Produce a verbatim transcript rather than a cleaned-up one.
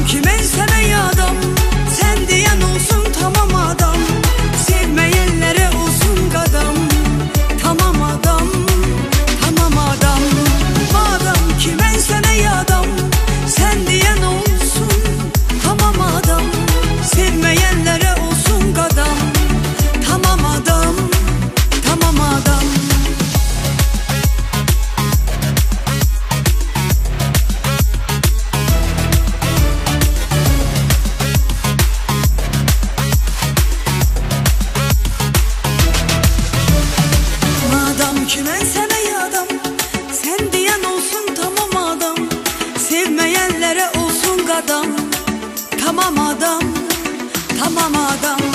kime sevey adam, sen diyen olsun tamam adam, sevmeyenlere olsun qadam. Tamam adam, tamam adam. Madam kime sevey adam, sen diyen olsun tamam adam, sevmeyenlere olsun qadam. Tamam adam, tamam adam. Kime sevey adam, sen diyen olsun tamam adam, sevmeyenlere olsun qadam. Tamam adam, tamam adam.